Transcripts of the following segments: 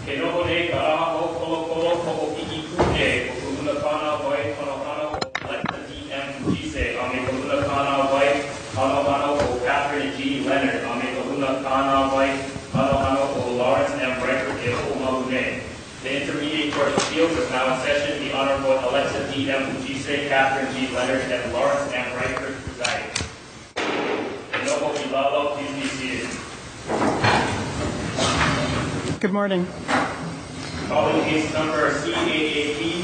Kenobone Karaho Kolo Kolo Kolo Iki Kune, Kuluna Kana Boy, Konohano, Alexa D.M. Gise, Ame Kuluna Kana Boy, Konohano, Catherine G. Leonard, Ame Kuluna Kana Boy, Konohano, Lawrence M. Brecker, Malune. The Intermediate Court of Appeals is now in session. The Honorable Alexa D.M. Gise, Catherine G. Leonard, and Lawrence M. Brecker presiding. Noble Bilalo, please be seated. Good morning. Calling case number CAAP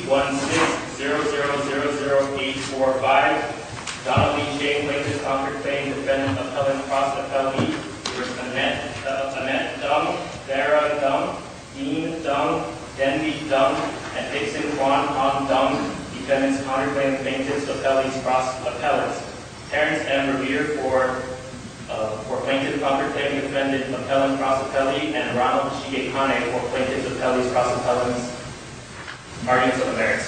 160000845. Donald Lee Chang, plaintiff, Concord claim, defendant, appellant, cross appellee, versus Annette Dung, Dara Dung, Dean Dung, Denby Dung, and Dixon Kwan Han Dung, defendants, counterclaim, plaintiffs, appellees, cross appellants. Terrence M. Revere for plaintiff, counterclaim, defendant, appellant, cross appellee, and Ronald Shigekane for plaintiffs, appellees, cross appellants. Arguments of the merits.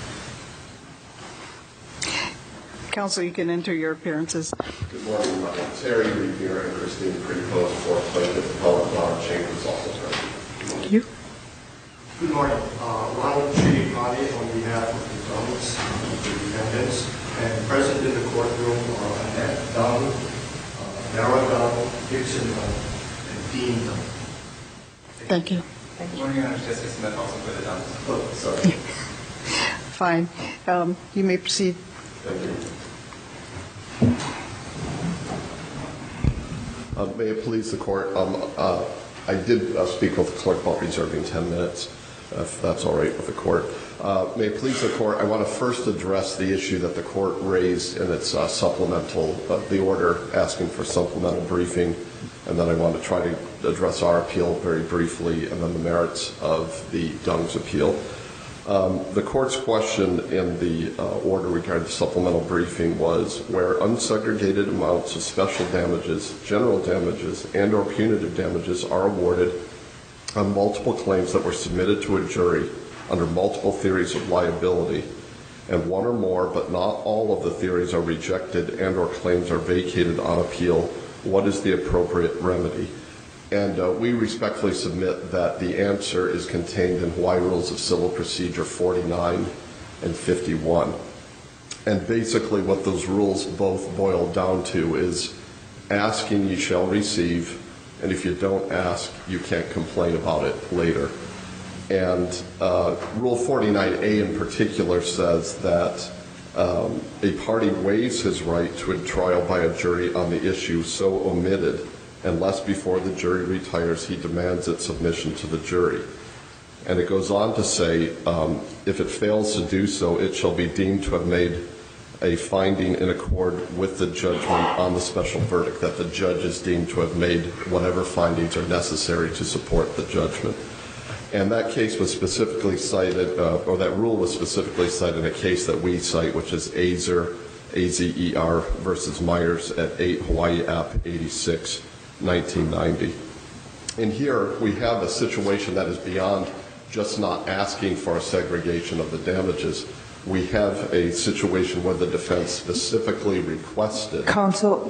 Counsel, you can enter your appearances. Good morning. Terry Revere and Christine Precost for plaintiff, appellant, Ronald Chambers also present. Thank you. Good morning. Ronald Shigekane on behalf of the Dungs, the defendants, and present in the courtroom are Annette Dung, Dara Dung, Dixon Dung, and Dean Dung. Thank you. Good morning, Your Honor. Justice Smith, also for the Dungs. Oh, sorry. Fine. You may proceed. Thank you. May it please the court, I did speak with the clerk about reserving 10 minutes, if that's all right with the court. May it please the court, I want to first address the issue that the court raised in its supplemental, the order asking for supplemental briefing, and then I want to try to address our appeal very briefly, and then the merits of the Dung's appeal. The court's question in the order regarding supplemental briefing was where unsegregated amounts of special damages, general damages, and or punitive damages are awarded on multiple claims that were submitted to a jury under multiple theories of liability, and one or more but not all of the theories are rejected and or claims are vacated on appeal, what is the appropriate remedy? And we respectfully submit that the answer is contained in Hawaii Rules of Civil Procedure 49 and 51. And basically what those rules both boil down to is asking you shall receive, and if you don't ask, you can't complain about it later. And Rule 49A in particular says that a party waives his right to a trial by a jury on the issue so omitted unless before the jury retires he demands its submission to the jury. And it goes on to say, if it fails to do so, it shall be deemed to have made a finding in accord with the judgment on the special verdict, that the judge is deemed to have made whatever findings are necessary to support the judgment. And that case was specifically cited, or that rule was specifically cited in a case that we cite, which is Azer, A-Z-E-R versus Myers at 8 Hawaii App 86, 1990. And here we have a situation that is beyond just not asking for a segregation of the damages. We have a situation where the defense specifically requested. Counsel,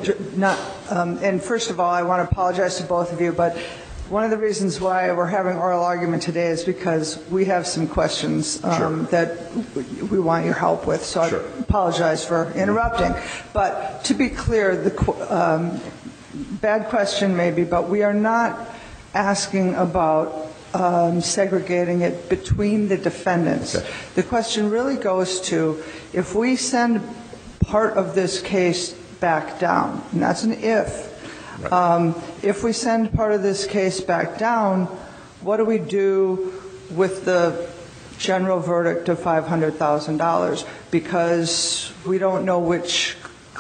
and first of all, I want to apologize to both of you, but one of the reasons why we're having oral argument today is because we have some questions that we want your help with. So Sure. I apologize for interrupting. But to be clear, the bad question maybe, but we are not asking about segregating it between the defendants. Okay. The question really goes to if we send part of this case back down, and that's an if. Right. If we send part of this case back down, what do we do with the general verdict of $500,000? Because we don't know which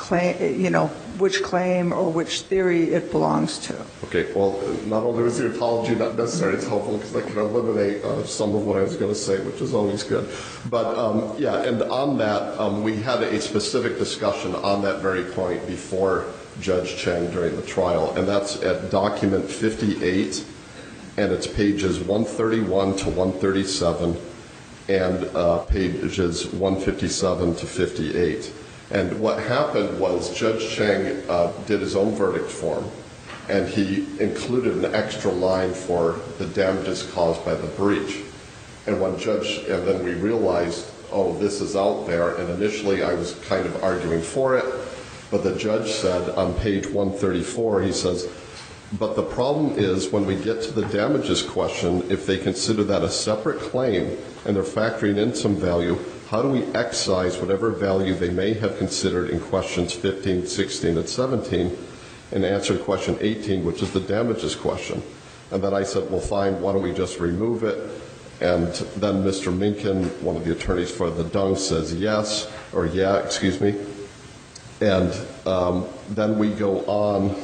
claim or which theory it belongs to. Okay, well, not only was the apology not necessary, it's helpful because I can eliminate some of what I was going to say, which is always good. But, yeah, and on that, we had a specific discussion on that very point before Judge Chang during the trial, and that's at document 58, and it's pages 131 to 137, and pages 157 to 58. And what happened was Judge Chang did his own verdict form, and he included an extra line for the damages caused by the breach. And then we realized, oh, this is out there, and initially I was kind of arguing for it, but the judge said on page 134, he says, but the problem is when we get to the damages question, if they consider that a separate claim and they're factoring in some value, how do we excise whatever value they may have considered in questions 15, 16, and 17 and answer question 18, which is the damages question? And then I said, well, fine, why don't we just remove it? And then Mr. Minkin, one of the attorneys for the Dung, says yes, or yeah, excuse me. And then we go on,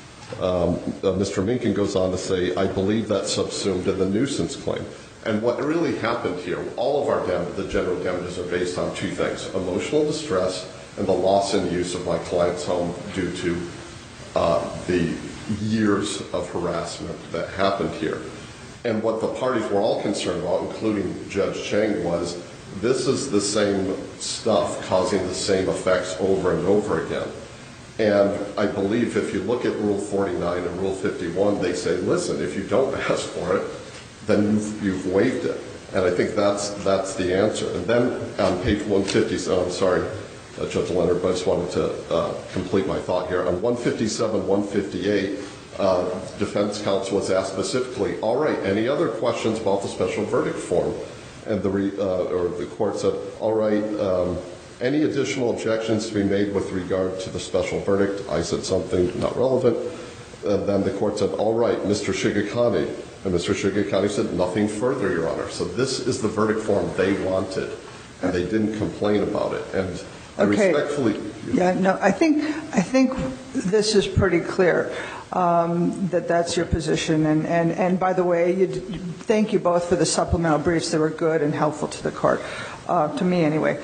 Mr. Minkin goes on to say, I believe that's subsumed in the nuisance claim. And what really happened here, all of our the general damages are based on two things: emotional distress and the loss in use of my client's home due to the years of harassment that happened here. And what the parties were all concerned about, including Judge Chang, was this is the same stuff causing the same effects over and over again. And I believe if you look at Rule 49 and Rule 51, they say, listen, if you don't ask for it, then you've waived it. And I think that's the answer. And then on page 150, I'm sorry, Judge Leonard, but I just wanted to complete my thought here. On 157, 158, defense counsel was asked specifically, all right, any other questions about the special verdict form? And the court said, all right, any additional objections to be made with regard to the special verdict? I said something not relevant. And then the court said, all right, Mr. Shigekani. And Mr. Shigekani said, nothing further, Your Honor. So this is the verdict form they wanted, and they didn't complain about it. And I respectfully... Yeah, no, I think this is pretty clear. That's your position. And by the way, thank you both for the supplemental briefs. They were good and helpful to the court, to me anyway.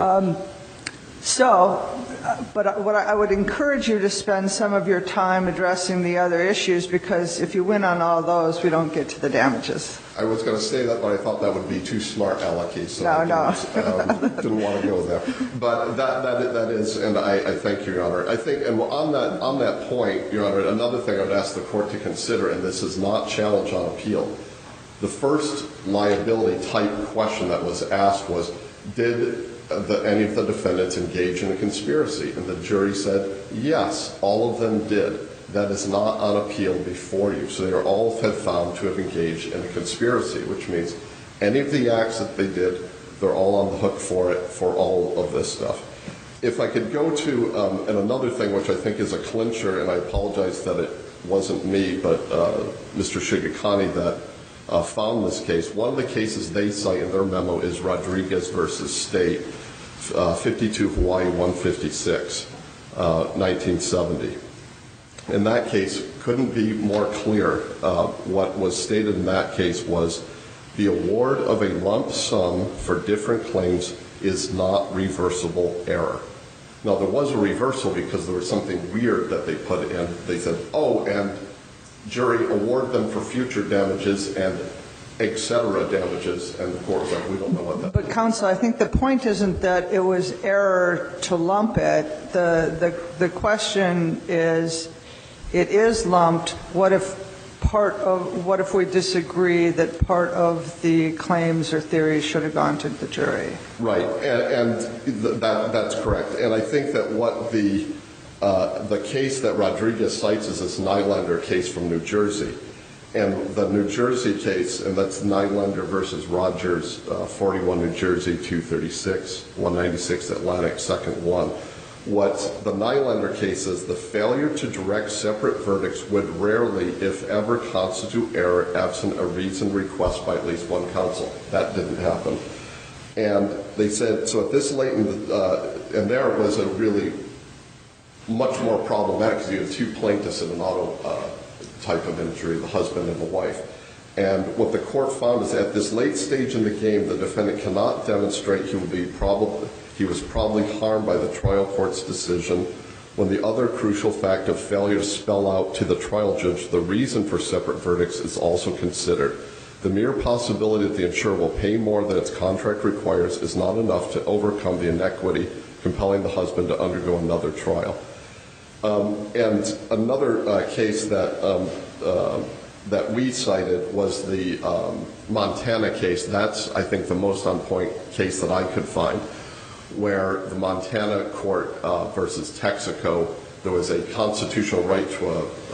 But what I would encourage you to spend some of your time addressing the other issues, because if you win on all those, we don't get to the damages. I was going to say that, but I thought that would be too smart alecky, so I didn't want to go there. But that is, and I thank you, Your Honor. I think, and on that point, Your Honor, another thing I'd ask the court to consider, and this is not challenge on appeal, the first liability type question that was asked was, did any of the defendants engage in a conspiracy? And the jury said, yes, all of them did. That is not on appeal before you. So they are all found to have engaged in a conspiracy, which means any of the acts that they did, they're all on the hook for it, for all of this stuff. If I could go to, and another thing which I think is a clincher, and I apologize that it wasn't me, but Mr. Shigekani that found this case. One of the cases they cite in their memo is Rodriguez versus State, 52 Hawaii 156, 1970. In that case, couldn't be more clear. What was stated in that case was the award of a lump sum for different claims is not reversible error. Now, there was a reversal because there was something weird that they put in. They said, oh, and jury award them for future damages and et cetera damages, and the court was like, we don't know what that But counsel, I think the point isn't that it was error to lump it. The question is, it is lumped. What if we disagree that part of the claims or theories should have gone to the jury? Right, and that's correct. And I think that what the case that Rodriguez cites is this Nylander case from New Jersey. And the New Jersey case, and that's Nylander versus Rogers, 41 New Jersey, 236, 196 Atlantic, 2nd 1. What the Nylander case is, the failure to direct separate verdicts would rarely, if ever, constitute error absent a reasoned request by at least one counsel. That didn't happen. And they said, so at this late in the, and there was a really much more problematic because you had two plaintiffs in an auto type of injury, the husband and the wife. And what the court found is at this late stage in the game, the defendant cannot demonstrate he was probably harmed by the trial court's decision when the other crucial fact of failure to spell out to the trial judge the reason for separate verdicts is also considered. The mere possibility that the insurer will pay more than its contract requires is not enough to overcome the inequity compelling the husband to undergo another trial. And another case that we cited was the Montana case. That's, I think, the most on-point case that I could find, where the Montana court versus Texaco, there was a constitutional right to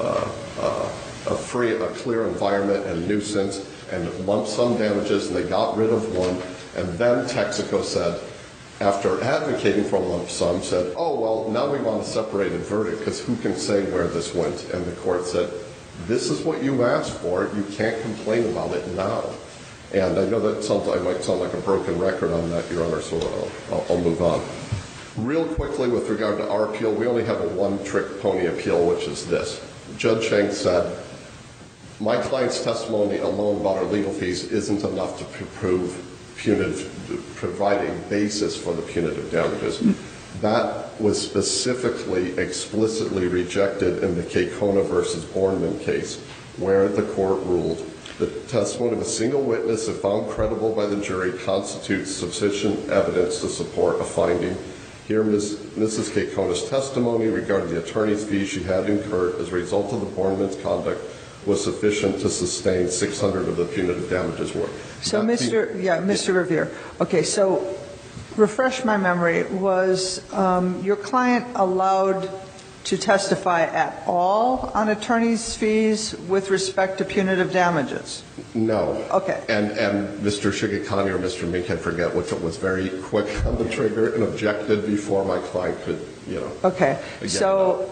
a clear environment and nuisance and lump sum damages, and they got rid of one. And then Texaco said, after advocating for a lump sum, said, oh, well, now we want a separated verdict because who can say where this went? And the court said, this is what you asked for. You can't complain about it now. And I know that I might sound like a broken record on that, Your Honor, so I'll move on. Real quickly, with regard to our appeal, we only have a one-trick pony appeal, which is this. Judge Schenck said, my client's testimony alone about our legal fees isn't enough to prove provide a basis for the punitive damages. That was specifically, explicitly rejected in the Kekona versus Bornman case, where the court ruled the testimony of a single witness, if found credible by the jury, constitutes sufficient evidence to support a finding. Here, Mrs. Kekona's testimony regarding the attorney's fees she had incurred as a result of the Bornman's conduct was sufficient to sustain 600 of the punitive damages worth. So, Mr. Revere, okay, so refresh my memory. Was your client allowed to testify at all on attorney's fees with respect to punitive damages? No. Okay. And Mr. Shigekani or Mr. Mink, I forget which was very quick on the trigger and objected before my client could, Okay. So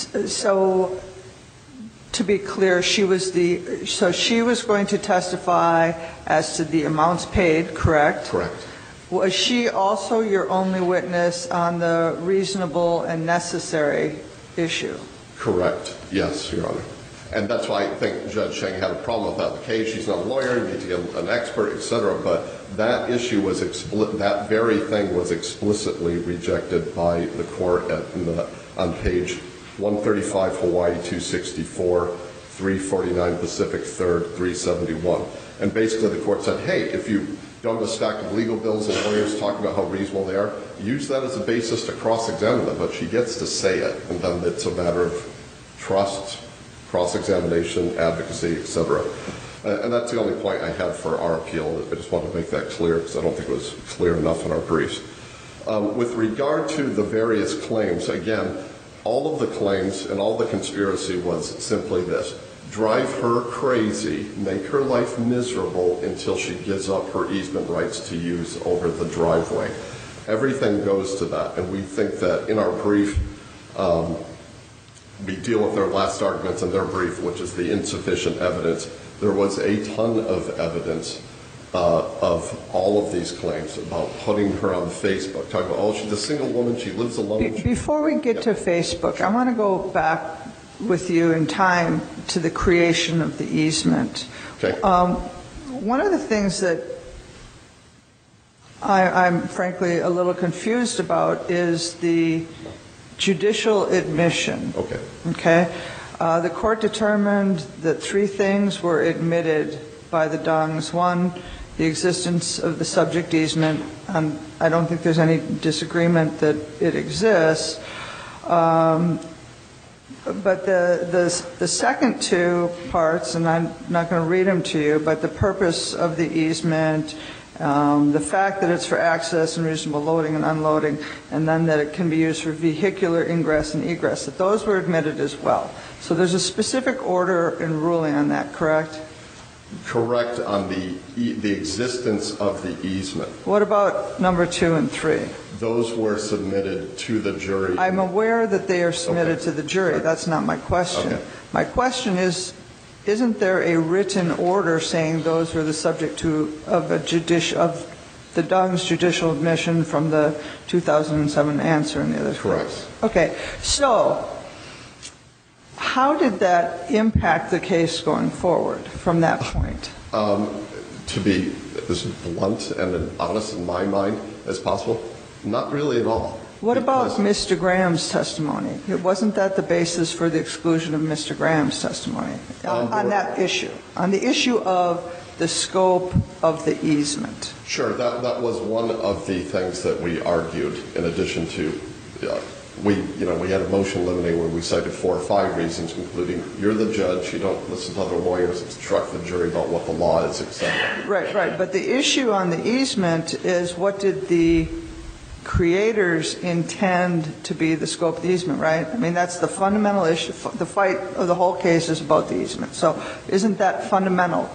to be clear, she was going to testify as to the amounts paid, correct? Correct. Was she also your only witness on the reasonable and necessary issue? Correct. Yes, Your Honor. And that's why I think Judge Schenck had a problem with that. The case, she's not a lawyer, you need to get an expert, et cetera, but that issue was that very thing was explicitly rejected by the court on page 135 Hawaii 264, 349 Pacific 3rd, 371. And basically the court said, hey, if you don't have a stack of legal bills and lawyers talking about how reasonable they are, use that as a basis to cross-examine them, but she gets to say it, and then it's a matter of trust, cross-examination, advocacy, et cetera. And that's the only point I had for our appeal. I just want to make that clear because I don't think it was clear enough in our briefs. With regard to the various claims, again, all of the claims and all the conspiracy was simply this: drive her crazy, make her life miserable until she gives up her easement rights to use over the driveway. Everything goes to that, and we think that in our brief, we deal with their last arguments in their brief, which is the insufficient evidence. There was a ton of evidence of all of these claims about putting her on Facebook, talking about, oh, she's a single woman, she lives alone. Before we get to Facebook, I want to go back with you in time to the creation of the easement. Okay. One of the things that I'm frankly a little confused about is the judicial admission. Okay. Okay. The court determined that three things were admitted by the Dungs. One, the existence of the subject easement, and I don't think there's any disagreement that it exists. But the second two parts, and I'm not going to read them to you, but the purpose of the easement, the fact that it's for access and reasonable loading and unloading, and then that it can be used for vehicular ingress and egress, that those were admitted as well. So there's a specific order and ruling on that, correct? Correct on the existence of the easement. What about number 2 and 3? Those were submitted to the jury. I'm aware that they are submitted to the jury. Sure. That's not my question. Okay. My question is, isn't there a written order saying those are the subject of the Dungs judicial admission from the 2007 answer and the other? Correct. Okay. So how did that impact the case going forward from that point? To be as blunt and honest in my mind as possible, not really at all. What about Mr. Graham's testimony? Wasn't that the basis for the exclusion of Mr. Graham's testimony on that issue, on the issue of the scope of the easement? Sure, that was one of the things that we argued in addition to we had a motion limiting where we cited 4 or 5 reasons, including you're the judge, you don't listen to other lawyers, instruct the jury about what the law is, etc. Right. But the issue on the easement is, what did the creators intend to be the scope of the easement, right? I mean, that's the fundamental issue. The fight of the whole case is about the easement. So isn't that fundamental?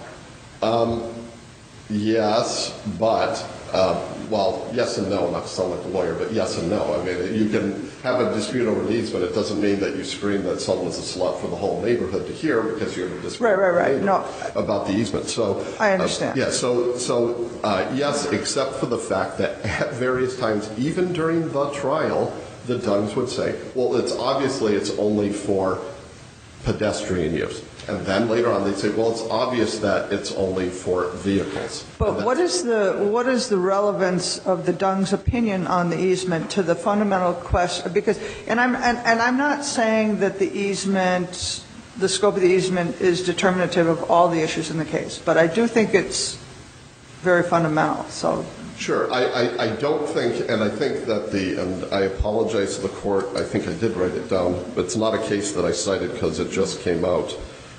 Yes, but, well, yes and no, not to sound like a lawyer, but yes and no. I mean, you can have a dispute over an easement. It doesn't mean that you scream that someone's a slut for the whole neighborhood to hear, because you have a dispute about the easement. So I understand. So yes, except for the fact that at various times, even during the trial, the Dungs would say, well, it's only for pedestrian use. And then later on they'd say, well, it's obvious that it's only for vehicles. But what is the relevance of the Dung's opinion on the easement to the fundamental question? Because, and I'm not saying that the easement, the scope of the easement is determinative of all the issues in the case, but I do think it's very fundamental. So. Sure. I don't think, and I think that and I apologize to the court, I think I did write it down, but it's not a case that I cited because it just came out.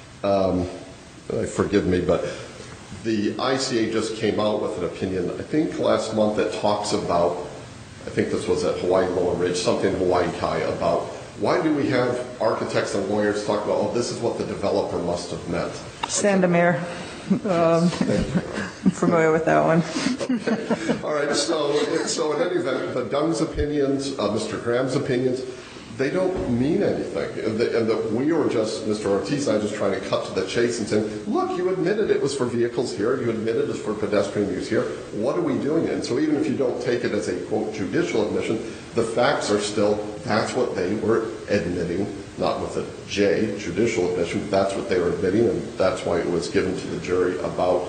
Forgive me, but the ICA just came out with an opinion, I think last month, that talks about, I think this was at Hawaii Lower Ridge, something in Hawaii Kai, about why do we have architects and lawyers talk about, oh, this is what the developer must have meant. Sandomir. I'm familiar with that one. Okay. All right, so in any event, the Dung's opinions, Mr. Graham's opinions, they don't mean anything. And that we were just, Mr. Ortiz and I, just trying to cut to the chase and saying, look, you admitted it was for vehicles here, you admitted it's for pedestrian use here, what are we doing? And so even if you don't take it as a, quote, judicial admission, the facts are still, that's what they were admitting, not with a J, judicial admission, but that's what they were admitting, and that's why it was given to the jury about.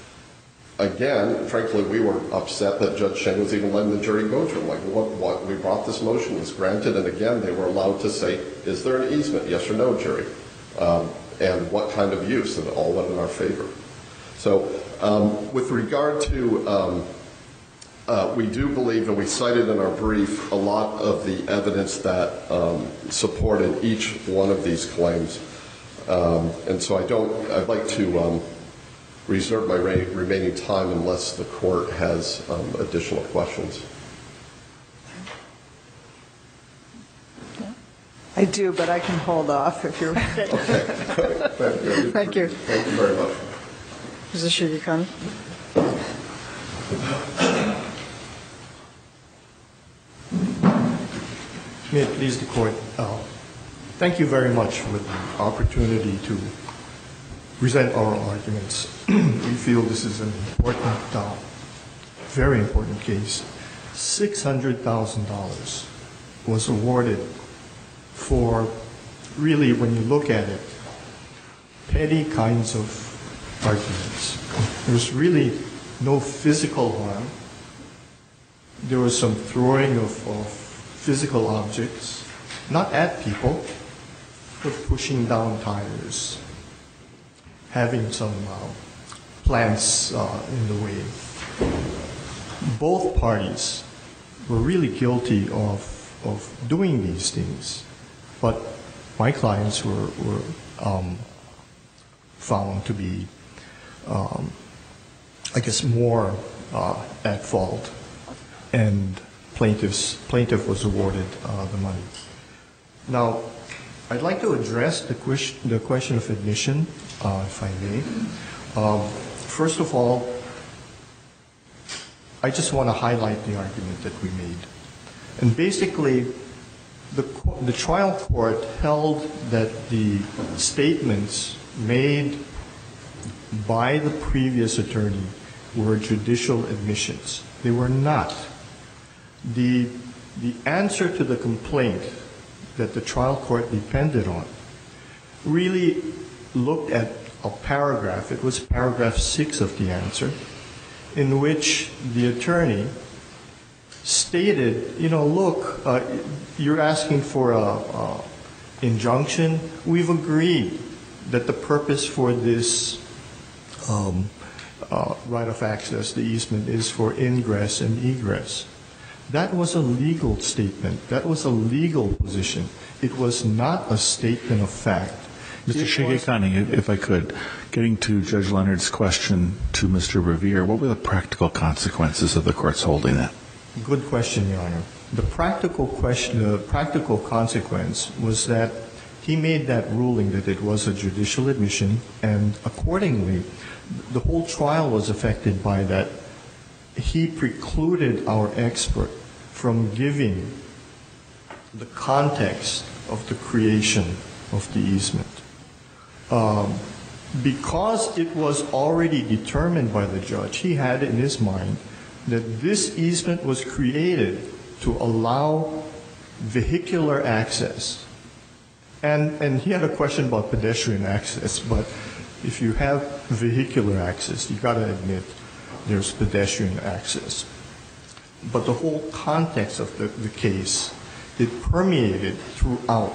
Again, frankly, we were upset that Judge Sheng was even letting the jury go through. Like, what we brought this motion, was granted, and again, they were allowed to say, is there an easement, yes or no, jury? And what kind of use, and it all went in our favor. So with regard to, we do believe, and we cited in our brief, a lot of the evidence that supported each one of these claims. And so I'd like to reserve my remaining time unless the court has additional questions. I do, but I can hold off if you're ready. Okay. Thank you. Thank you very much. Physician Yukon. May it please the court, thank you very much for the opportunity to present our arguments. We feel this is an important, very important case. $600,000 was awarded for, really, when you look at it, petty kinds of arguments. There's really no physical harm. There was some throwing of physical objects, not at people, but pushing down tires, having some plants in the way. Both parties were really guilty of doing these things, but my clients were found to be, I guess, more at fault, and plaintiff was awarded the money. Now, I'd like to address the question of admission, if I may. First of all, I just want to highlight the argument that we made. And basically, the trial court held that the statements made by the previous attorney were judicial admissions. They were not. The answer to the complaint that the trial court depended on really looked at a paragraph. It was paragraph 6 of the answer, in which the attorney stated, look, you're asking for an injunction. We've agreed that the purpose for this right of access, the easement, is for ingress and egress. That was a legal statement. That was a legal position. It was not a statement of fact. Mr. Shigekani, if I could, getting to Judge Leonard's question to Mr. Revere, what were the practical consequences of the court's holding that? Good question, Your Honor. The practical consequence was that he made that ruling that it was a judicial admission, and accordingly, the whole trial was affected by that. He precluded our expert from giving the context of the creation of the easement. Because it was already determined by the judge, he had in his mind that this easement was created to allow vehicular access. And he had a question about pedestrian access, but if you have vehicular access, you've got to admit there's pedestrian access. But the whole context of the case, it permeated throughout.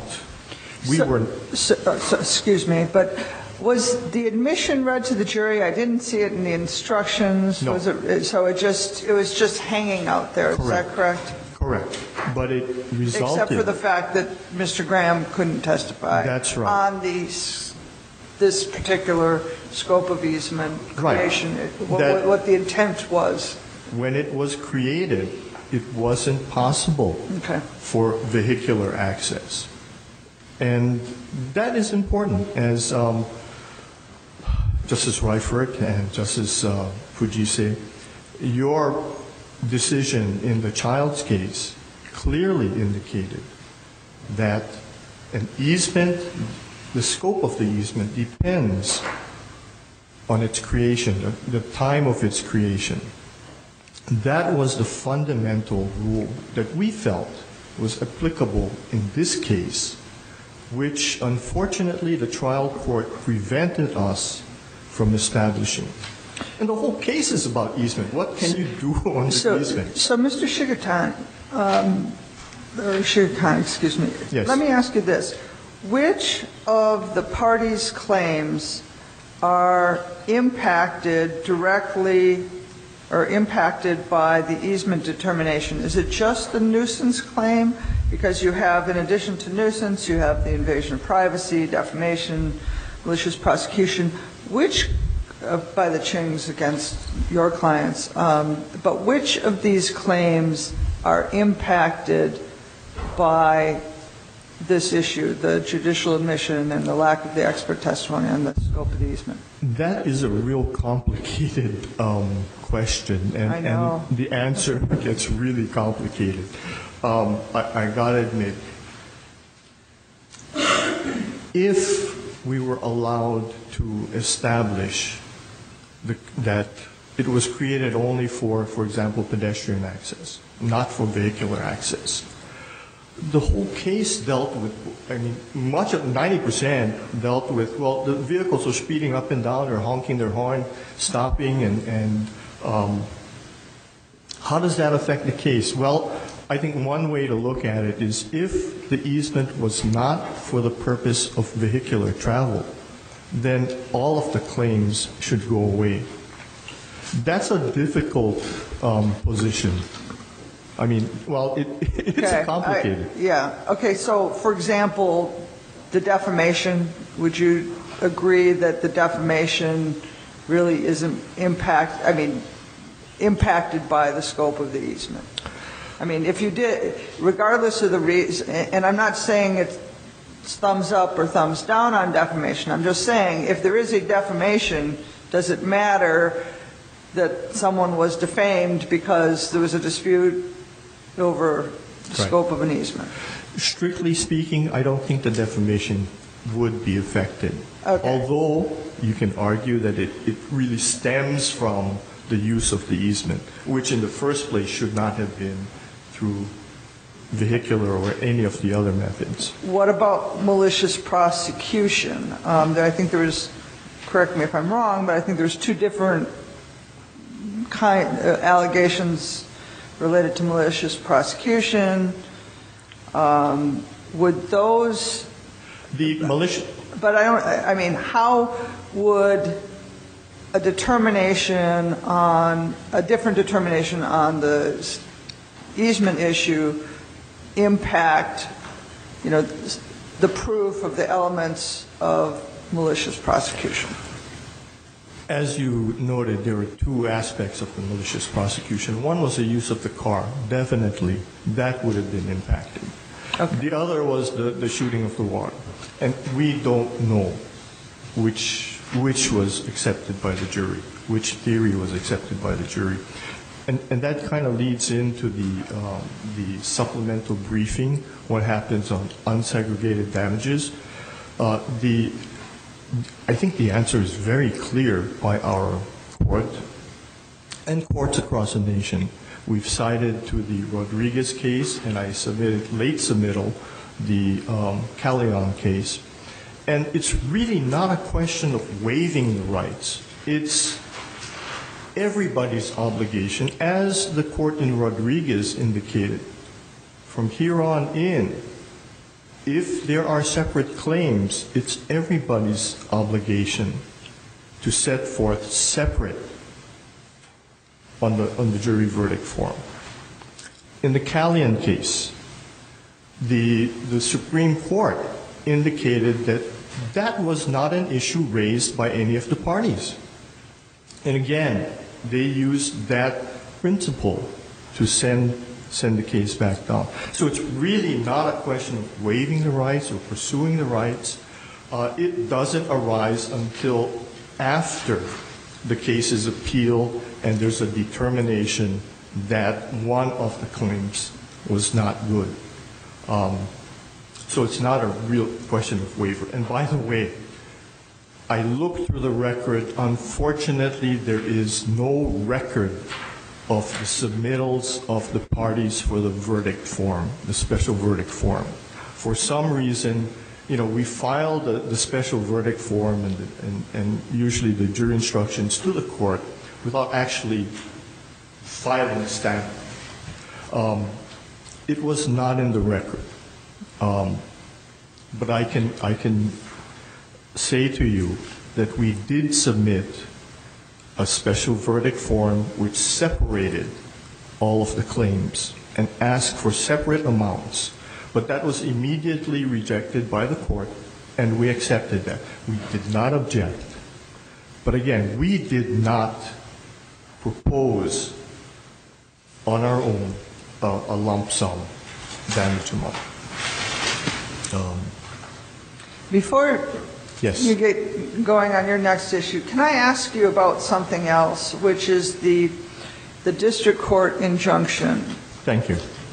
Excuse me, but was the admission read to the jury? I didn't see it in the instructions. No. So it was just hanging out there. Correct. Is that correct? Correct. But it resulted... Except for the fact that Mr. Graham couldn't testify. That's right. On this particular scope of easement creation, Right. what the intent was. When it was created, it wasn't possible for vehicular access. And that is important, as Justice Reifert and Justice Fujise, your decision in the child's case clearly indicated that an easement, the scope of the easement depends on its creation, the time of its creation. That was the fundamental rule that we felt was applicable in this case, which unfortunately the trial court prevented us from establishing. And the whole case is about easement. What can you do on the easement? So Mr. Shigekani, excuse me. Yes. Let me ask you this. Which of the parties' claims are impacted directly or impacted by the easement determination? Is it just the nuisance claim? Because you have, in addition to nuisance, you have the invasion of privacy, defamation, malicious prosecution, which, by the Chings against your clients, but which of these claims are impacted by this issue, the judicial admission and the lack of the expert testimony on the scope of the easement? That is a real complicated question, I know. and the answer gets really complicated. I gotta admit, if we were allowed to establish that it was created only for example, pedestrian access, not for vehicular access, the whole case dealt with, much of 90% dealt with, well, the vehicles are speeding up and down, they're honking their horn, stopping, and how does that affect the case? Well, I think one way to look at it is if the easement was not for the purpose of vehicular travel, then all of the claims should go away. That's a difficult position. It's complicated. Okay, so, for example, the defamation, would you agree that the defamation really isn't impacted by the scope of the easement? If you did, regardless of the reason, and I'm not saying it's thumbs up or thumbs down on defamation, I'm just saying if there is a defamation, does it matter that someone was defamed because there was a dispute over the scope of an easement? Strictly speaking, I don't think the defamation would be affected. Okay. Although you can argue that it really stems from the use of the easement, which in the first place should not have been through vehicular or any of the other methods. What about malicious prosecution? I think there was, correct me if I'm wrong, but I think there's two different allegations related to malicious prosecution. Would those... The malicious... But how would a different determination on the easement issue impact, the proof of the elements of malicious prosecution? As you noted, there were two aspects of the malicious prosecution. One was the use of the car. Definitely, that would have been impacted. Okay. The other was the shooting of the water. And we don't know which was accepted by the jury, which theory was accepted by the jury. And that kind of leads into the supplemental briefing, what happens on unsegregated damages. I think the answer is very clear by our court and courts across the nation. We've cited to the Rodriguez case, and I submitted late submittal the Callejon case. And it's really not a question of waiving the rights. It's everybody's obligation, as the court in Rodriguez indicated. From here on in, if there are separate claims, it's everybody's obligation to set forth separate on the jury verdict form. In the Callejon case, the Supreme Court indicated that that was not an issue raised by any of the parties. And again, they used that principle to send the case back down. So it's really not a question of waiving the rights or pursuing the rights. It doesn't arise until after the case is appealed and there's a determination that one of the claims was not good. So it's not a real question of waiver. And by the way, I looked through the record. Unfortunately, there is no record of the submittals of the parties for the verdict form, the special verdict form. For some reason, we filed the special verdict form and usually the jury instructions to the court without actually filing a stamp. It was not in the record. But I can say to you that we did submit a special verdict form which separated all of the claims and asked for separate amounts. But that was immediately rejected by the court, and we accepted that. We did not object. But again, we did not propose on our own a lump sum damage amount. Before yes. you get going on your next issue, can I ask you about something else, which is the district court injunction? Thank you.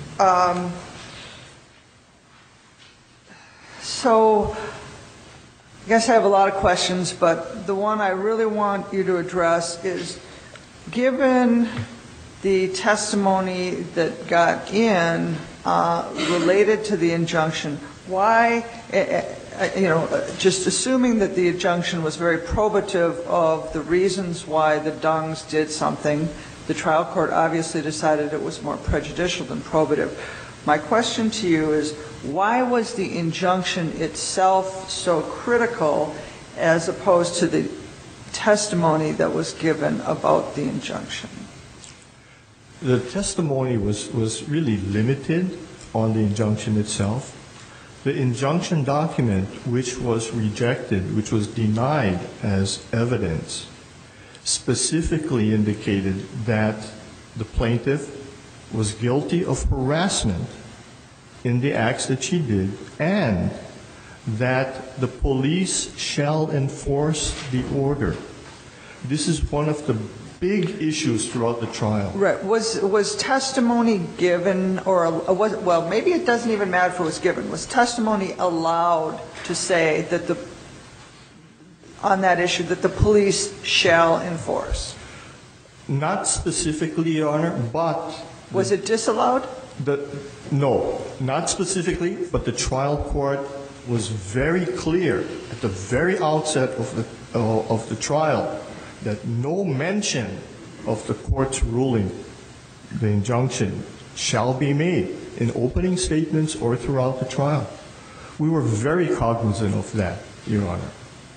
So I guess I have a lot of questions, but the one I really want you to address is, given the testimony that got in related to the injunction, why, just assuming that the injunction was very probative of the reasons why the Dungs did something, the trial court obviously decided it was more prejudicial than probative. My question to you is, why was the injunction itself so critical as opposed to the testimony that was given about the injunction? The testimony was really limited on the injunction itself. The injunction document, which was rejected, which was denied as evidence, specifically indicated that the plaintiff was guilty of harassment in the acts that she did, and that the police shall enforce the order. This is one of the big issues throughout the trial. Right. Was testimony given, or well, maybe it doesn't even matter if it was given. Was testimony allowed to say that on that issue that the police shall enforce? Not specifically, Your Honor, but... Was it disallowed? No, not specifically, but the trial court was very clear at the very outset of the trial that no mention of the court's ruling, the injunction, shall be made in opening statements or throughout the trial. We were very cognizant of that, Your Honor.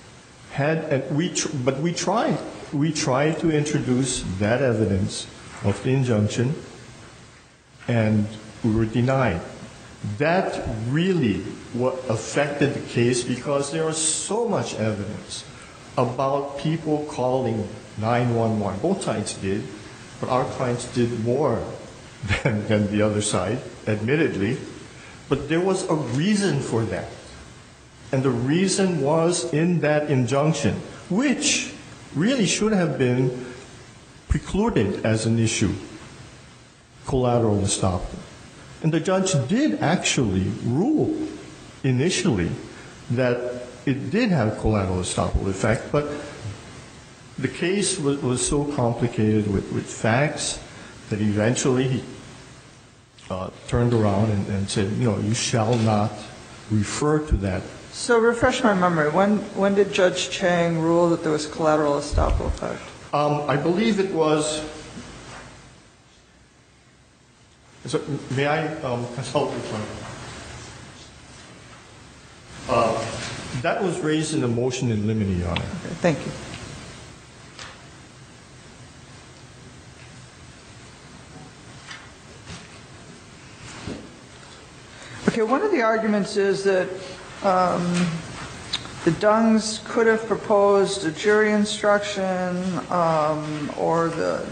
But we tried. We tried to introduce that evidence of the injunction, and we were denied. That really what affected the case because there was so much evidence about people calling 911. Both sides did, but our clients did more than the other side, admittedly. But there was a reason for that. And the reason was in that injunction, which really should have been precluded as an issue, collateral estoppel. And the judge did actually rule initially that it did have collateral estoppel effect, but the case was so complicated with facts that eventually he turned around and said, you shall not refer to that. So refresh my memory. When did Judge Chang rule that there was collateral estoppel effect? I believe it was. So may I consult with you? That was raised in the motion in limine, Your Honor. Okay, thank you. Okay, one of the arguments is that the Dungs could have proposed a jury instruction or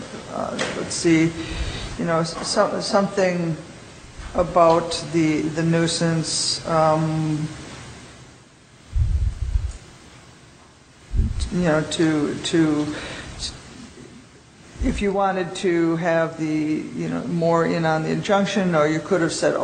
something about the nuisance, if you wanted to have more in on the injunction, or you could have said,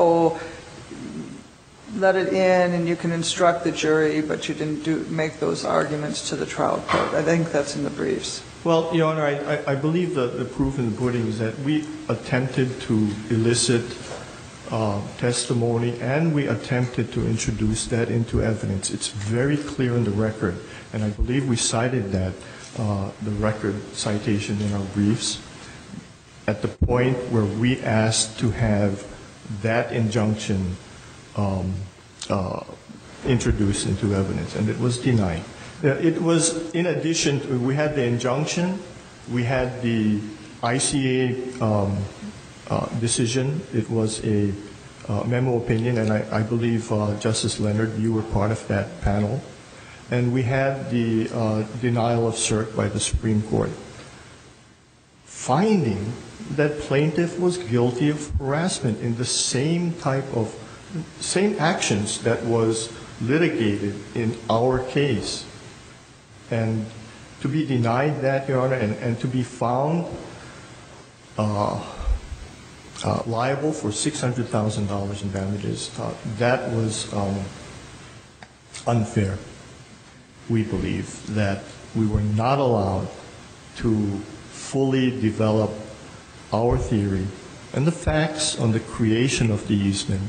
let it in and you can instruct the jury, but you didn't make those arguments to the trial court. I think that's in the briefs. Well, Your Honor, I believe the proof in the pudding is that we attempted to elicit testimony and we attempted to introduce that into evidence. It's very clear in the record, and I believe we cited that, the record citation in our briefs, at the point where we asked to have that injunction introduced into evidence, and it was denied. It was, in addition, we had the injunction, we had the ICA decision. It was a memo opinion, and I believe, Justice Leonard, you were part of that panel. And we had the denial of cert by the Supreme Court, finding that plaintiff was guilty of harassment in the same actions that was litigated in our case. And to be denied that, Your Honor, and to be found liable for $600,000 in damages, that was unfair. We believe that we were not allowed to fully develop our theory and the facts on the creation of the easement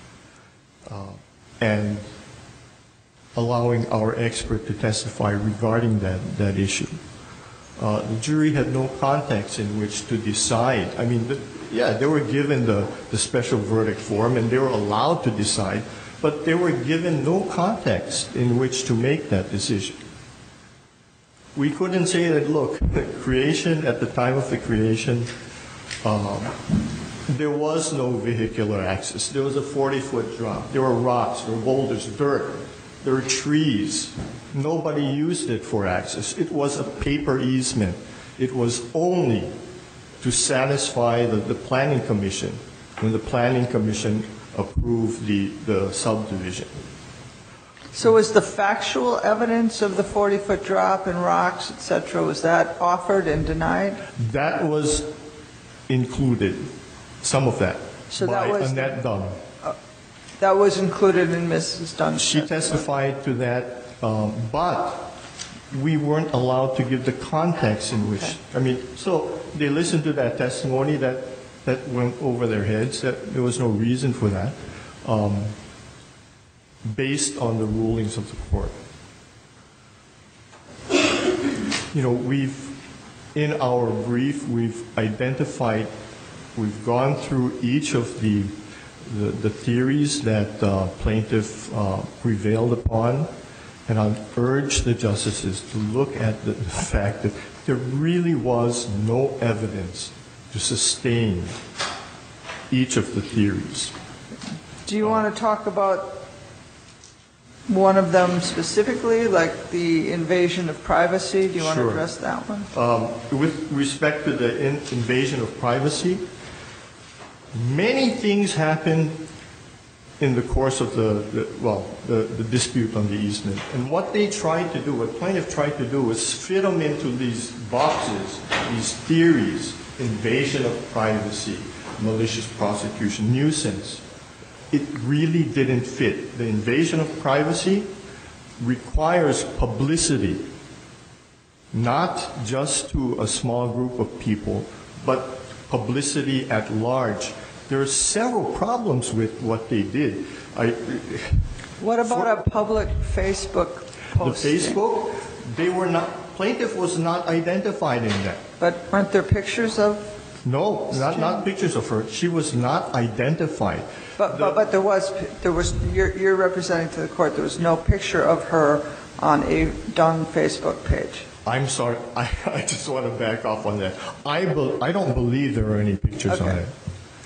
and allowing our expert to testify regarding that issue. The jury had no context in which to decide. I mean, they were given the special verdict form and they were allowed to decide, but they were given no context in which to make that decision. We couldn't say that, look, the creation, at the time of the creation, there was no vehicular access. There was a 40-foot drop. There were rocks, there were boulders, dirt, there were trees. Nobody used it for access. It was a paper easement. It was only to satisfy the Planning Commission when the Planning Commission approved the subdivision. So was the factual evidence of the 40-foot drop and rocks, et cetera, was that offered and denied? That was included, some of that, so by that was Annette Dunn. That was included in Mrs. Dunn's She testified to that, but we weren't allowed to give the context in which, Okay. I mean, so they listened to that testimony that went over their heads, that there was no reason for that, based on the rulings of the court. In our brief, we've identified, we've gone through each of the theories that plaintiff prevailed upon, and I'll urge the justices to look at the fact that there really was no evidence to sustain each of the theories. Do you want to talk about one of them specifically, like the invasion of privacy? Do you want to Sure. address that one? With respect to the invasion of privacy, many things happened in the course of the dispute on the easement. And what they tried to do, what plaintiff tried to do, was fit them into these boxes, these theories: invasion of privacy, malicious prosecution, nuisance. It really didn't fit. The invasion of privacy requires publicity, not just to a small group of people, but publicity at large. There are several problems with what they did. What about a public Facebook The posting? Facebook, they were not, plaintiff was not identified in that. But weren't there pictures of? No, not pictures of her. She was not identified. But there was, you're representing to the court, there was no picture of her on a Dung Facebook page. I'm sorry, I just want to back off on that. I don't believe there are any pictures on Okay. it.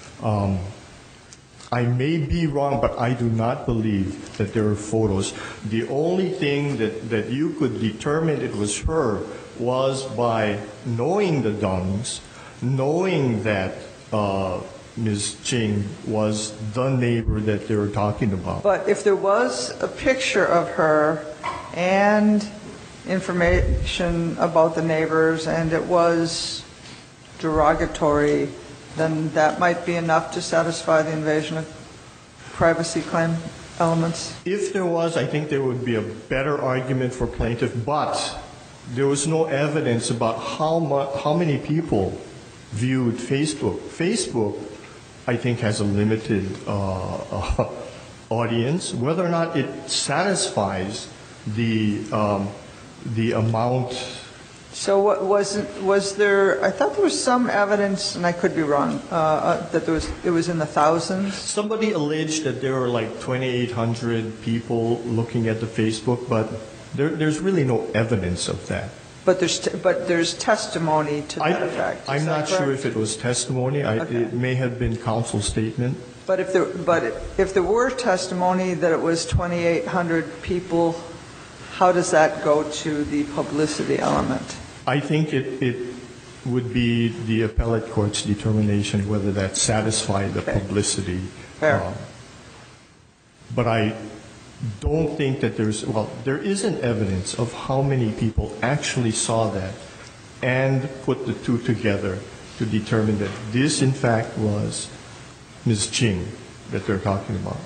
I may be wrong, but I do not believe that there are photos. The only thing that you could determine it was her was by knowing the Dungs, knowing that Ms. Ching was the neighbor that they were talking about. But if there was a picture of her and information about the neighbors and it was derogatory, then that might be enough to satisfy the invasion of privacy claim elements? If there was, I think there would be a better argument for plaintiff, but there was no evidence about how many people viewed Facebook. Facebook, I think, has a limited audience. Whether or not it satisfies the amount. So what was there, I thought there was some evidence, and I could be wrong, that it was in the thousands? Somebody alleged that there were like 2,800 people looking at the Facebook, but there's really no evidence of that. But there's testimony to that effect. Is I'm that not sure correct? if it was testimony. Okay. It may have been counsel statement. But if there were testimony that it was 2,800 people, how does that go to the publicity element? I think it would be the appellate court's determination whether that satisfied the publicity. Fair. But I don't think that there isn't evidence of how many people actually saw that and put the two together to determine that this, in fact, was Ms. Ching that they're talking about.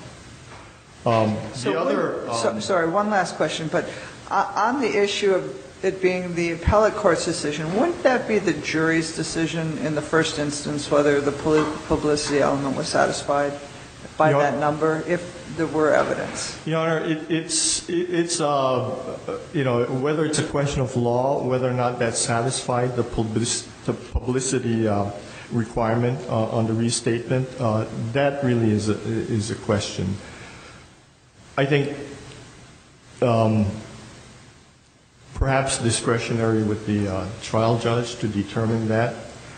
Sorry, one last question, but on the issue of it being the appellate court's decision, wouldn't that be the jury's decision in the first instance whether the publicity element was satisfied by that number, if there were evidence? Your Honor, it's whether it's a question of law, whether or not that satisfied the publicity requirement on the restatement, that really is a question. I think perhaps discretionary with the trial judge to determine that.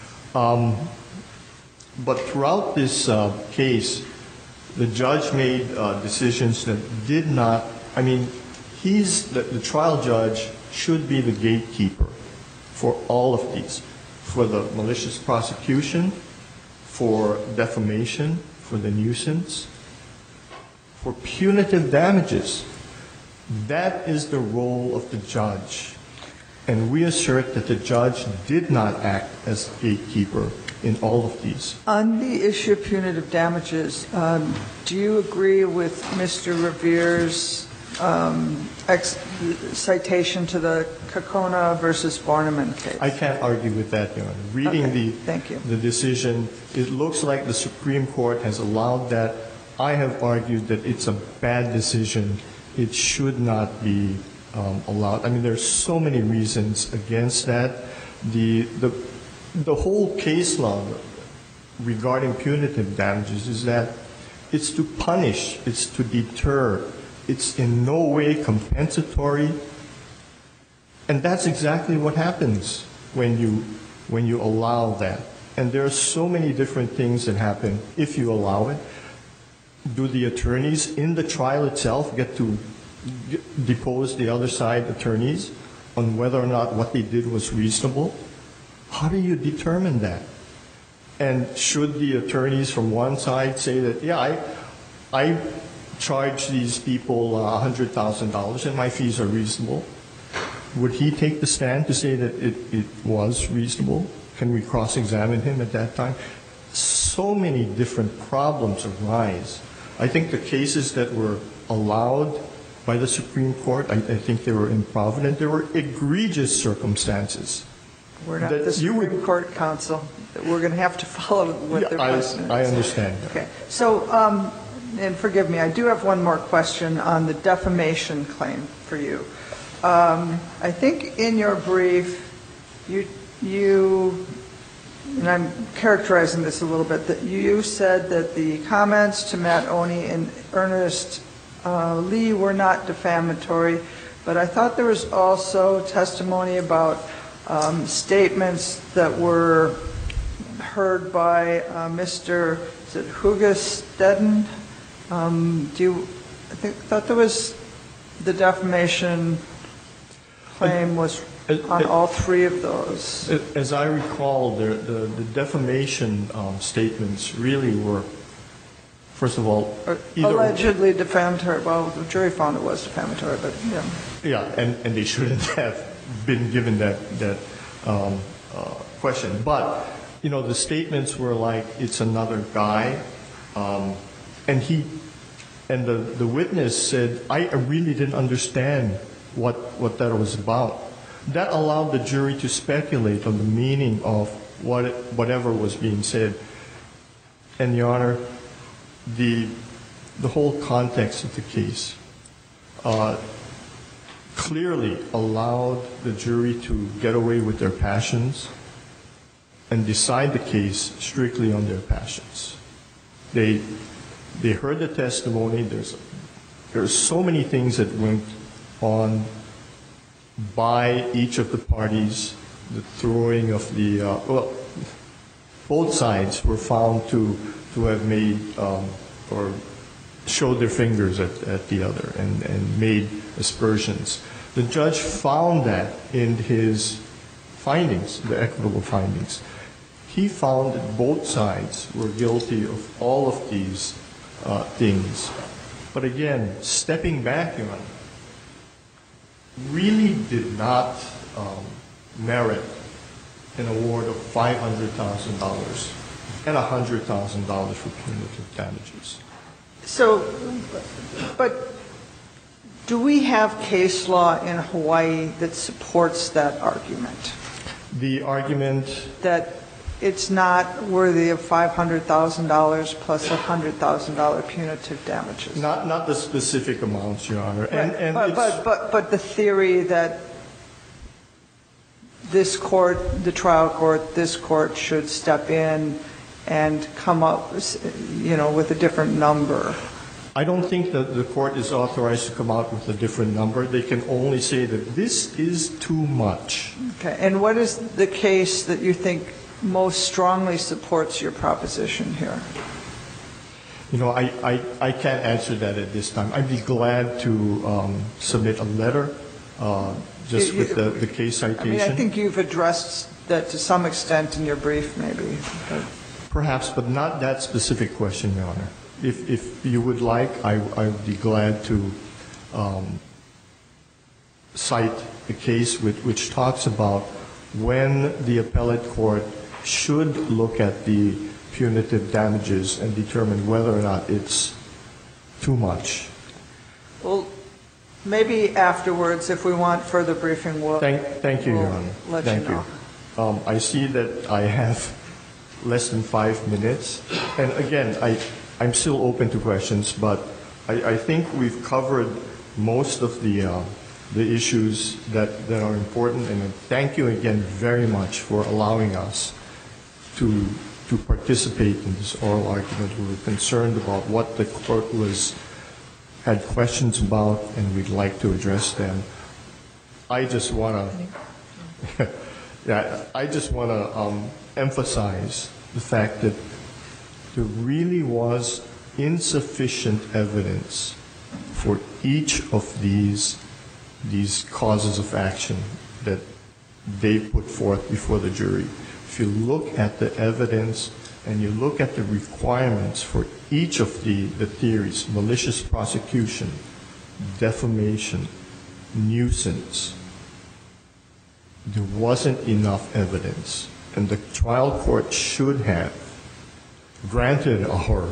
But throughout this case, the judge made decisions that did not, the trial judge should be the gatekeeper for all of these, for the malicious prosecution, for defamation, for the nuisance, for punitive damages. That is the role of the judge. And we assert that the judge did not act as gatekeeper in all of these. On the issue of punitive damages, do you agree with Mr. Revere's citation to the Kokona versus Borneman case? I can't argue with that, Your Honor. Reading thank you. the decision, it looks like the Supreme Court has allowed that. I have argued that it's a bad decision. It should not be allowed. There's so many reasons against that. The whole case law regarding punitive damages is that it's to punish, it's to deter, it's in no way compensatory, and that's exactly what happens when you allow that. And there are so many different things that happen if you allow it. Do the attorneys in the trial itself get to depose the other side attorneys on whether or not what they did was reasonable? How do you determine that? And should the attorneys from one side say that, yeah, I charge these people $100,000 and my fees are reasonable? Would he take the stand to say that it was reasonable? Can we cross-examine him at that time? So many different problems arise. I think the cases that were allowed by the Supreme Court, I think they were improvident. There were egregious circumstances. We're not the Supreme Court counsel. We're going to have to follow what their precedent is. I understand. Okay. So, and forgive me, I do have one more question on the defamation claim for you. I think in your brief, you, and I'm characterizing this a little bit, that you said that the comments to Matt Oney and Ernest Lee were not defamatory, but I thought there was also testimony about statements that were heard by Mr. is it Hugestetten? I thought there was the defamation claim was on all three of those. As I recall, the defamation statements really were, first of all, allegedly defamatory. Well, the jury found it was defamatory, but yeah. Yeah, and they shouldn't have been given that question. But, you know, the statements were like, it's another guy, and the witness said, I really didn't understand what that was about. That allowed the jury to speculate on the meaning of whatever was being said. And, Your Honor, the whole context of the case clearly allowed the jury to get away with their passions and decide the case strictly on their passions. They heard the testimony. There's so many things that went on by each of the parties, the throwing of the both sides were found to have made or showed their fingers at the other and made aspersions. The judge found that in his findings, the equitable findings. He found that both sides were guilty of all of these things. But again, stepping back, Your Honor, really did not merit an award of $500,000 and $100,000 for punitive damages. So, but do we have case law in Hawaii that supports that argument? The argument that it's not worthy of $500,000 plus $100,000 punitive damages? not the specific amounts, Your Honor. And but the theory that this court, the trial court, this court should step in and come up, you know, with a different number. I don't think that the court is authorized to come out with a different number. They can only say that this is too much. Okay. And what is the case that you think most strongly supports your proposition here? You know, I can't answer that at this time. I'd be glad to submit a letter just with the case citation. I mean, I think you've addressed that to some extent in your brief, maybe. Perhaps, but not that specific question, Your Honor. If you would like, I would be glad to cite a case which talks about when the appellate court should look at the punitive damages and determine whether or not it's too much. Well, maybe afterwards, if we want further briefing, we'll Thank you, Your Honor. Let Thank you know. I see that I have less than 5 minutes. And again, I'm still open to questions, but I think we've covered most of the issues that are important. And thank you again very much for allowing us to participate in this oral argument. We were concerned about what the court had questions about, and we'd like to address them. I just want to Yeah, I just want to emphasize the fact that there really was insufficient evidence for each of these causes of action that they put forth before the jury. If you look at the evidence and you look at the requirements for each of the theories, malicious prosecution, defamation, nuisance, there wasn't enough evidence. And the trial court should have granted our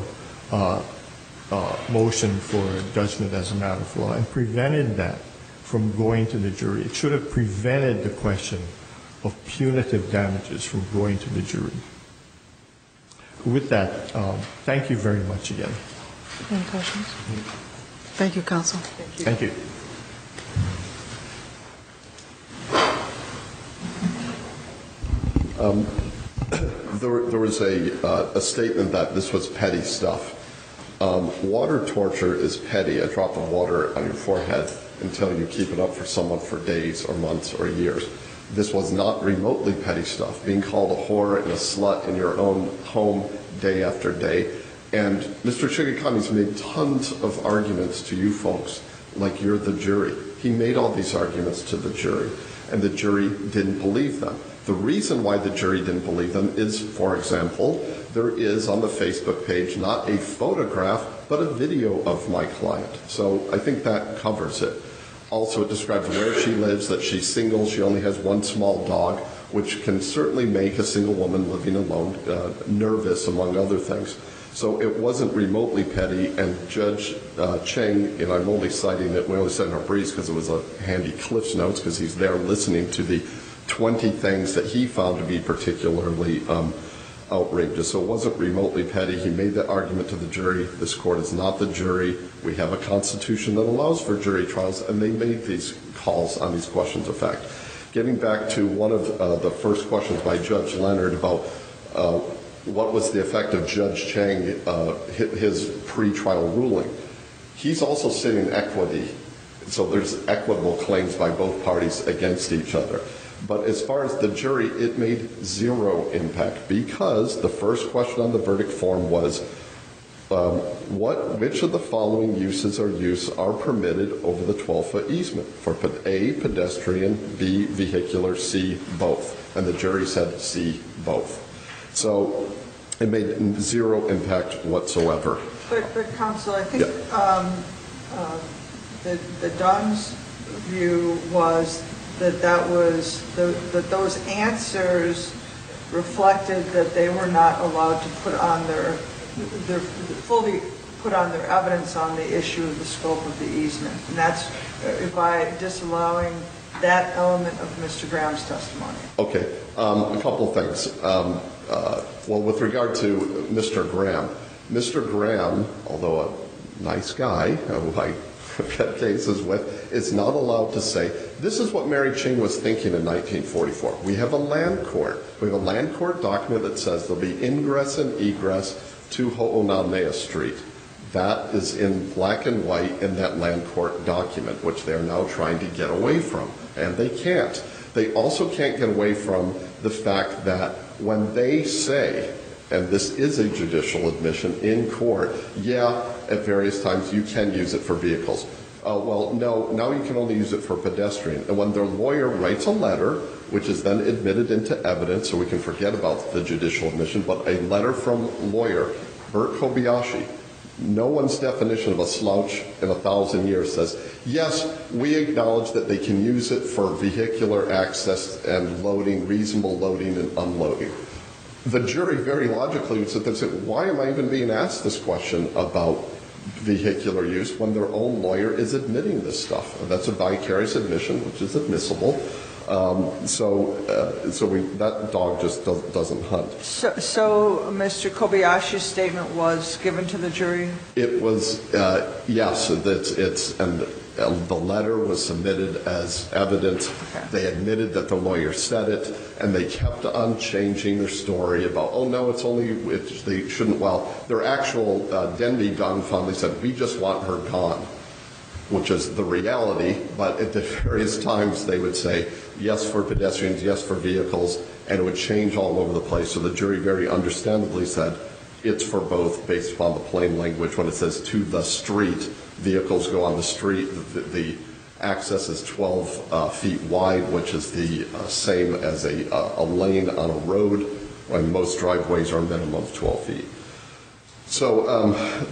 motion for judgment as a matter of law and prevented that from going to the jury. It should have prevented the question of punitive damages from going to the jury. With that, thank you very much again. Any questions? Thank you, counsel. Thank you. There was a statement that this was petty stuff. Water torture is petty, a drop of water on your forehead until you keep it up for someone for days or months or years. This was not remotely petty stuff. Being called a whore and a slut in your own home day after day. And Mr. Shigekami's made tons of arguments to you folks like you're the jury. He made all these arguments to the jury, and the jury didn't believe them. The reason why the jury didn't believe them is, for example, there is on the Facebook page not a photograph, but a video of my client. So I think that covers it. Also, it describes where she lives, that she's single, she only has one small dog, which can certainly make a single woman living alone nervous, among other things. So it wasn't remotely petty, and Judge Cheng, and I'm only citing it, we only said in our briefs because it was a handy Cliff's Notes, because he's there listening to the 20 things that he found to be particularly outrageous. So it wasn't remotely petty. He made that argument to the jury. This court is not the jury. We have a constitution that allows for jury trials, and they made these calls on these questions of fact. Getting back to one of the first questions by Judge Leonard about what was the effect of Judge Cheng, his pretrial ruling. He's also sitting in equity, so there's equitable claims by both parties against each other. But as far as the jury, it made zero impact, because the first question on the verdict form was, which of the following uses or use are permitted over the 12-foot easement? For A, pedestrian, B, vehicular, C, both. And the jury said C, both. So it made zero impact whatsoever. But counsel, I think the Dunn's view was that those answers reflected that they were not allowed to put on fully put on their evidence on the issue of the scope of the easement, and that's by disallowing that element of Mr. Graham's testimony. Okay, a couple of things. Well, with regard to Mr. Graham, although a nice guy who I had cases with, is not allowed to say, this is what Mary Ching was thinking in 1944. We have a land court. We have a land court document that says there'll be ingress and egress to Ho'onaunea Street. That is in black and white in that land court document, which they're now trying to get away from. And they can't. They also can't get away from the fact that when they say, and this is a judicial admission in court, yeah, at various times you can use it for vehicles. Well, no, now you can only use it for pedestrian. And when their lawyer writes a letter, which is then admitted into evidence, so we can forget about the judicial admission, but a letter from lawyer Bert Kobayashi, no one's definition of a slouch in 1,000 years says, yes, we acknowledge that they can use it for vehicular access and loading, reasonable loading and unloading. The jury very logically would sit there and say, why am I even being asked this question about vehicular use when their own lawyer is admitting this stuff? That's a vicarious admission, which is admissible. That dog just doesn't hunt. So Mr. Kobayashi's statement was given to the jury? It was, yes. The letter was submitted as evidence. Okay. They admitted that the lawyer said it, and they kept on changing their story about, oh no, they shouldn't. Well, their actual Denby Dunn finally said, we just want her gone. which is the reality, but at the various times they would say yes for pedestrians, yes for vehicles, and it would change all over the place. So the jury very understandably said it's for both based upon the plain language. When it says to the street, vehicles go on the street. The access is 12 feet wide, which is the same as a lane on a road, when most driveways are a minimum of 12 feet. So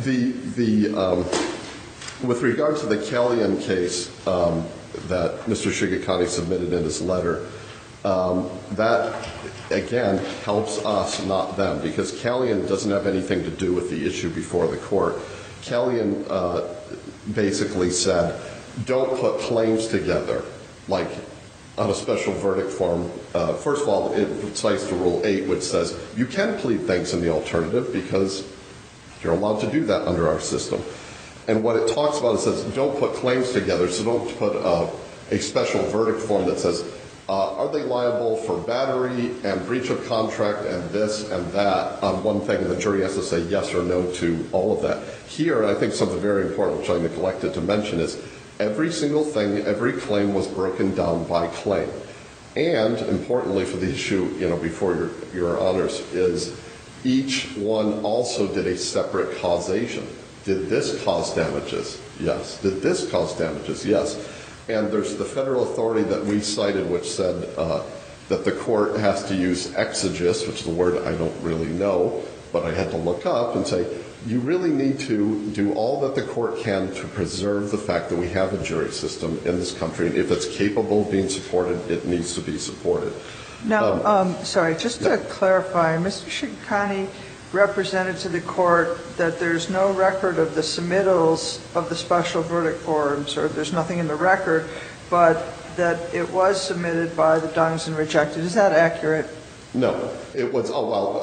with regard to the Callion case that Mr. Shigekani submitted in his letter, that, again, helps us, not them, because Callion doesn't have anything to do with the issue before the court. Callion basically said, don't put claims together, like on a special verdict form. First of all, it cites to Rule 8, which says you can plead things in the alternative because you're allowed to do that under our system. And what it talks about, it says don't put claims together, so don't put a special verdict form that says, are they liable for battery and breach of contract and this and that on one thing, and the jury has to say yes or no to all of that. Here, I think something very important, which I neglected to mention, is every single thing, every claim was broken down by claim. And importantly for the issue, before your honors, is each one also did a separate causation. Did this cause damages? Yes. Did this cause damages? Yes. And there's the federal authority that we cited, which said that the court has to use exegesis, which is a word I don't really know, but I had to look up and say, you really need to do all that the court can to preserve the fact that we have a jury system in this country. And if it's capable of being supported, it needs to be supported. Now, sorry, just to clarify, Mr. Shigekani represented to the court that there's no record of the submittals of the special verdict forms, or there's nothing in the record, but that it was submitted by the Dungs and rejected. Is that accurate? No. It was,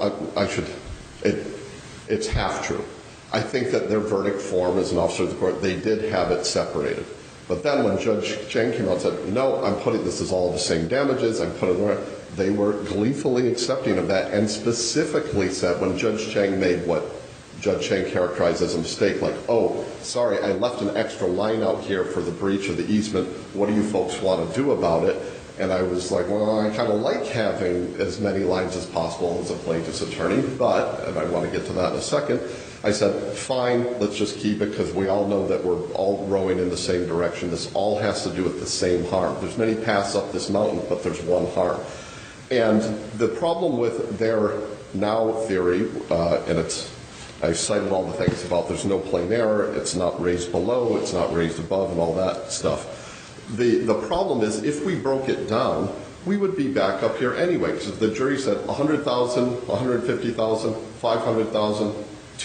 it's half true. I think that their verdict form as an officer of the court, they did have it separated. But then when Judge Chang came out and said, no, this is all the same damages, I'm putting it, they were gleefully accepting of that, and specifically said when Judge Chang made what Judge Chang characterized as a mistake, like, oh, sorry, I left an extra line out here for the breach of the easement. What do you folks want to do about it? And I was like, well, I kind of like having as many lines as possible as a plaintiff's attorney, but, and I want to get to that in a second, I said, fine, let's just keep it, because we all know that we're all rowing in the same direction. This all has to do with the same harm. There's many paths up this mountain, but there's one harm. And the problem with their now theory, and I cited all the things about there's no plain error, it's not raised below, it's not raised above, and all that stuff. The problem is, if we broke it down, we would be back up here anyway, because if the jury said $100,000, $150,000, $500,000,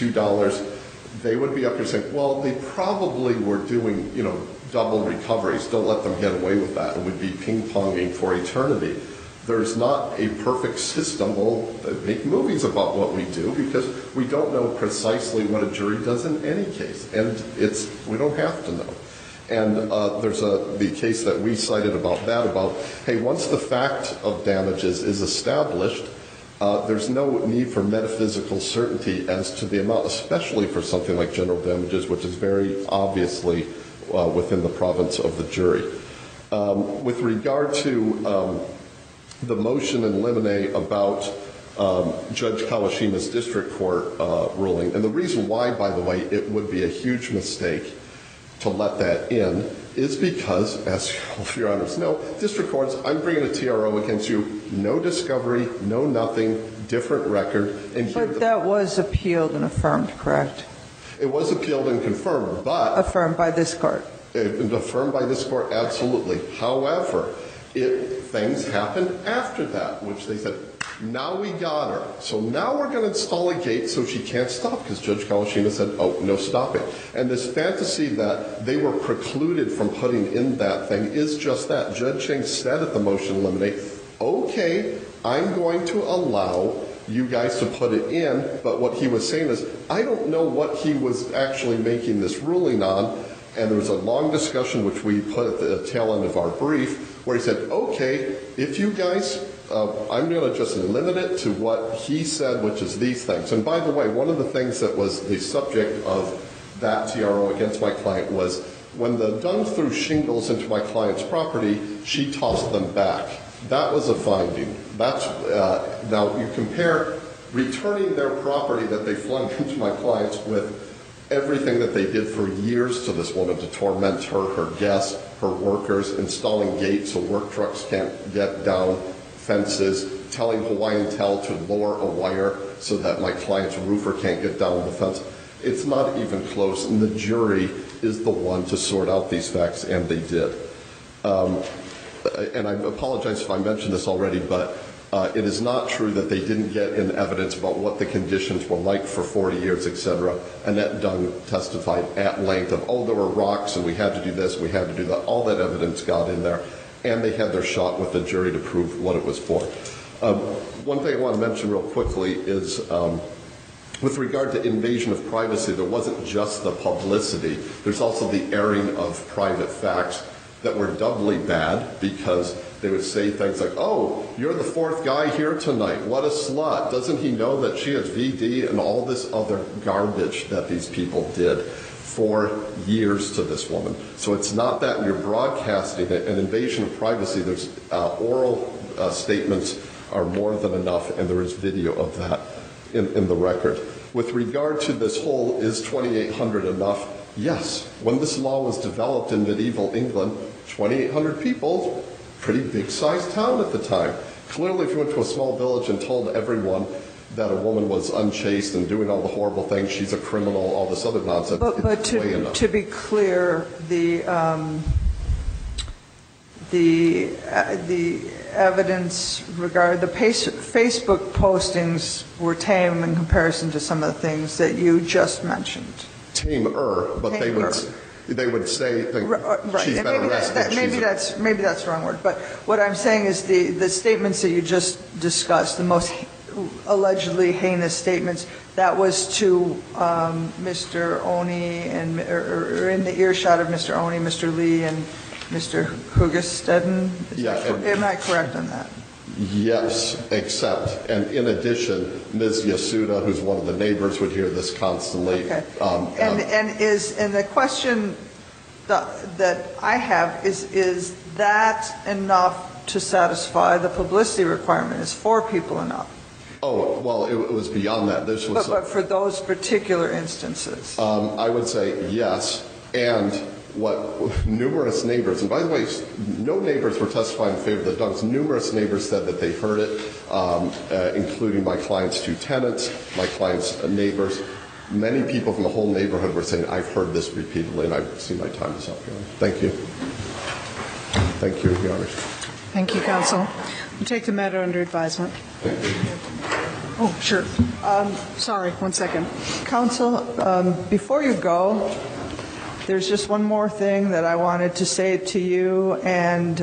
$2, they would be up here saying, well, they probably were doing, double recoveries. Don't let them get away with that. And we'd be ping-ponging for eternity. There's not a perfect system. We'll make movies about what we do because we don't know precisely what a jury does in any case. And we don't have to know. And there's the case that we cited about, hey, once the fact of damages is established, there's no need for metaphysical certainty as to the amount, especially for something like general damages, which is very obviously within the province of the jury. With regard to the motion in limine about Judge Kawashima's district court ruling, and the reason why, by the way, it would be a huge mistake to let that in is because, as your honors know, district courts, I'm bringing a TRO against you, no discovery, no nothing, different record. But that was appealed and affirmed, correct? It was appealed and confirmed, but... Affirmed by this court. Affirmed by this court, absolutely. However, things happened after that, which they said, now we got her. So now we're going to install a gate so she can't stop, because Judge Kawashima said, oh, no stopping. And this fantasy that they were precluded from putting in that thing is just that. Judge Chang said at the motion in limine, okay, I'm going to allow you guys to put it in, but what he was saying is, I don't know what he was actually making this ruling on. And there was a long discussion, which we put at the tail end of our brief, where he said, okay, if you guys, I'm going to just limit it to what he said, which is these things. And by the way, one of the things that was the subject of that TRO against my client was When the Dunn threw shingles into my client's property, she tossed them back. That was a finding. That's now you compare returning their property that they flung into my clients with everything that they did for years to this woman to torment her, her guests, her workers, installing gates so work trucks can't get down, fences, telling Hawaiian Tel to lower a wire so that my client's roofer can't get down the fence. It's not even close, and the jury is the one to sort out these facts, and they did. And I apologize if I mentioned this already, but it is not true that they didn't get in evidence about what the conditions were like for 40 years, etc. Annette Dunn testified at length of, oh, there were rocks, and we had to do this, we had to do that. All that evidence got in there, and they had their shot with the jury to prove what it was for. One thing I want to mention real quickly is with regard to invasion of privacy, there wasn't just the publicity. There's also the airing of private facts that were doubly bad because they would say things like, oh, you're the fourth guy here tonight. What a slut. Doesn't he know that she has VD, and all this other garbage that these people did for years to this woman. So it's not that you're broadcasting it. An invasion of privacy, there's oral statements are more than enough, and there is video of that in the record. With regard to this whole, is 2,800 enough? Yes. When this law was developed in medieval England, 2,800 people, pretty big-sized town at the time. Clearly, if you went to a small village and told everyone that a woman was unchaste and doing all the horrible things, she's a criminal, all this other nonsense, but to be clear, the evidence regarding the Facebook postings were tame in comparison to some of the things that you just mentioned. Tamer, but they would say things, right. She's been arrested. Maybe that's the wrong word. But what I'm saying is the statements that you just discussed, the most allegedly heinous statements, that was to Mr. Oni and or in the earshot of Mr. Oni, Mr. Lee, and Mr. Hugestetten. Am I correct on that? Yes, except, and in addition, Ms. Yasuda, who's one of the neighbors, would hear this constantly. Okay. And the question that I have is that enough to satisfy the publicity requirement? Is 4 people enough? Oh, well, it was beyond that. This was. But for those particular instances, I would say yes, and what numerous neighbors, and by the way, no neighbors were testifying in favor of the Dunns. Numerous neighbors said that they heard it, including my client's 2 tenants, my client's neighbors. Many people from the whole neighborhood were saying, I've heard this repeatedly, and I see my time is up, Your Honor. Thank you. Thank you, Your Honor. Thank you, counsel. We'll take the matter under advisement. Oh, sure. Sorry, 1 second. counsel, before you go, there's just one more thing that I wanted to say to you, and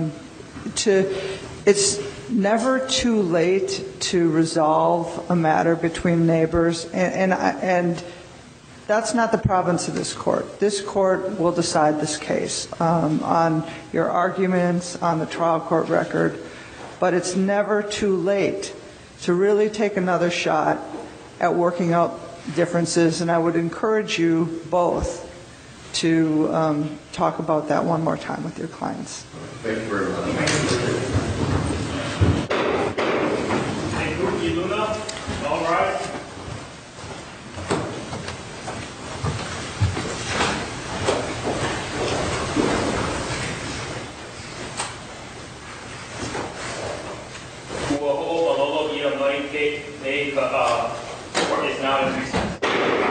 it's never too late to resolve a matter between neighbors, and that's not the province of this court. This court will decide this case on your arguments, on the trial court record, but it's never too late to really take another shot at working out differences, and I would encourage you both to talk about that one more time with your clients. Thank you very much. Thank you, Luna. All right. Court is now in recess.